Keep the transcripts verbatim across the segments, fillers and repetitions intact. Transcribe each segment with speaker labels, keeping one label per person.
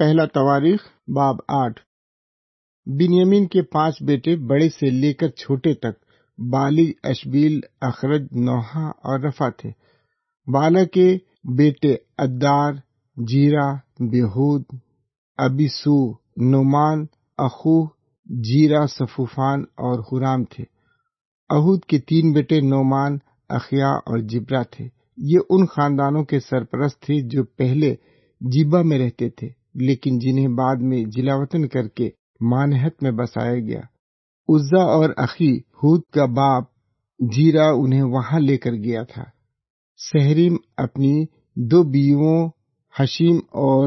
Speaker 1: پہلا تواریخ باب آٹھ۔ بنیامین کے پانچ بیٹے بڑے سے لے کر چھوٹے تک بالی، اشبیل، اخرج، نوحہ اور رفع تھے۔ بالا کے بیٹے ادار، جیرا، بہود، ابیسو، نعمان، اخوہ، جیرا، صفوفان اور حرام تھے۔ اہود کے تین بیٹے نعمان، اخیا اور جبرا تھے۔ یہ ان خاندانوں کے سرپرست تھے جو پہلے جیبا میں رہتے تھے، لیکن جنہیں بعد میں جلاوطن کر کے مانہت میں بسایا گیا۔ عزا اور اخی ہود کا باپ جیرا انہیں وہاں لے کر گیا تھا۔ سہریم اپنی دو بیووں حشیم اور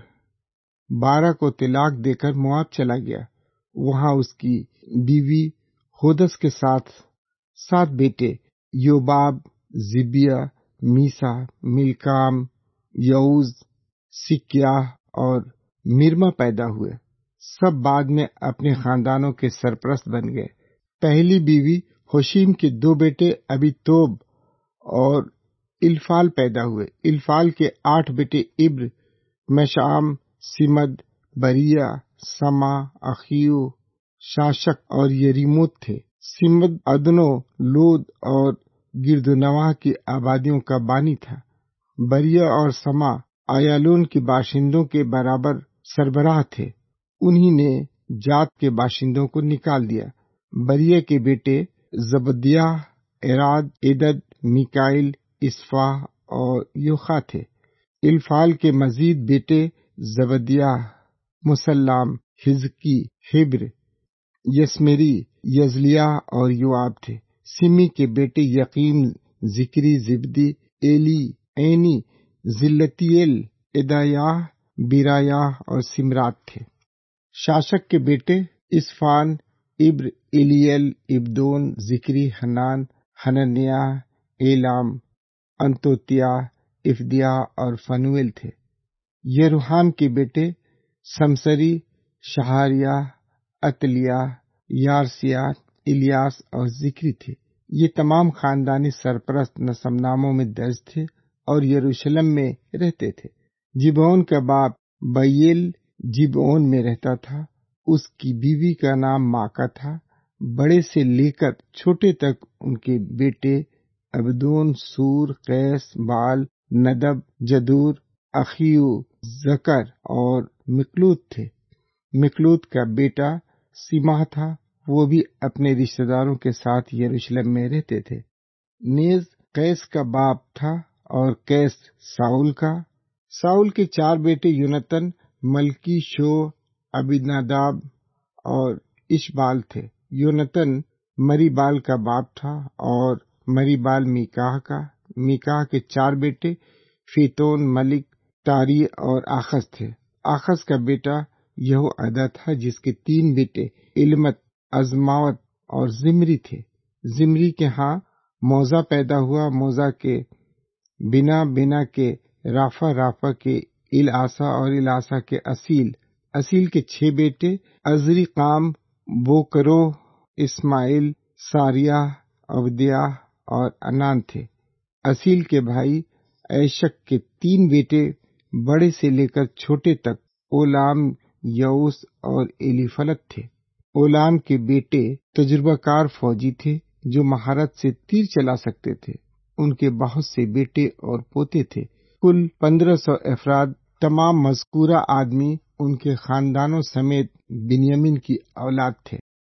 Speaker 1: بارہ کو طلاق دے کر مواب چلا گیا۔ وہاں اس کی بیوی ہودس کے ساتھ سات بیٹے یوباب، زبیہ، میسا، ملکام، یعوز، سکیہ اور مرما پیدا ہوئے۔ سب بعد میں اپنے خاندانوں کے سرپرست بن گئے۔ پہلی بیوی حشیم کے دو بیٹے ابی توب اور الفال پیدا ہوئے۔ الفال کے آٹھ بیٹے ابر، مشعام، سمد، بریہ، سما، اخیو، شاشک اور یریموت تھے۔ سمد ادنو، لود اور گرد و نواح کی آبادیوں کا بانی تھا۔ بریہ اور سما ایالون کے باشندوں کے برابر سربراہ تھے۔ انہی نے جات کے باشندوں کو نکال دیا۔ بریہ کے بیٹے زبدیہ، اراد، عدد، میکائل، اسفاہ اور یوخا تھے۔ الفال کے مزید بیٹے زبدیہ، مسلام، حزقی، حبر، یسمری، یزلیہ اور یوآب تھے۔ سمی کے بیٹے یقین، ذکری، زبدی، ایلی، عینی، ذلتیل، ادایاہ، بیرایاہ اور سمرات تھے۔ شاشک کے بیٹے اسفان، ابر، الیل، ابدون، ذکری، حنان، حننیہ، ایلام، انتوتیہ، افدیہ اور فنویل تھے۔ یروحام کے بیٹے سمسری، شہاریہ، عتلیہ، یارسیہ، الیاس اور ذکری تھے۔ یہ تمام خاندانی سرپرست نسب ناموں میں درج تھے اور یروشلم میں رہتے تھے۔ جبعون کا باپ بیل جبعون میں رہتا تھا۔ اس کی بیوی کا نام ماکا تھا۔ بڑے سے لے کر چھوٹے تک ان کے بیٹے عبدون، سور، قیس، بال، ندب، جدور، اخیو، زکر اور مکلوت تھے۔ مکلوت کا بیٹا سیمہ تھا، وہ بھی اپنے رشتہ داروں کے ساتھ یروشلم میں رہتے تھے۔ نیز قیس کا باپ تھا اور قیس ساؤل کا۔ ساؤل کے چار بیٹے یونتن، ملکی شو، ابیناداب اور اشبال تھے۔ یونتن مریبال کا باپ تھا اور مریبال میکاہ کا۔ میکاہ کے چار بیٹے فیتون، ملک، تاری اور آخز تھے۔ آخز کا بیٹا یہوعدا تھا، جس کے تین بیٹے علمت، عزماوت اور زمری تھے۔ زمری کے ہاں موزہ پیدا ہوا، موزہ کے بنا، بنا کے رافع، رافع کے العاصا اور العاصا کے اصیل۔ اصیل کے چھ بیٹے ازری قام، بوکرو، اسماعیل، ساریہ، عبدیہ اور انان تھے۔ اصیل کے بھائی ایشک کے تین بیٹے بڑے سے لے کر چھوٹے تک اولام، یعوس اور ایلیفلت تھے۔ اولام کے بیٹے تجربہ کار فوجی تھے جو مہارت سے تیر چلا سکتے تھے۔ ان کے بہت سے بیٹے اور پوتے تھے۔ کل پندرہ سو افراد، تمام مذکورہ آدمی ان کے خاندانوں سمیت بنیامین کی اولاد تھے۔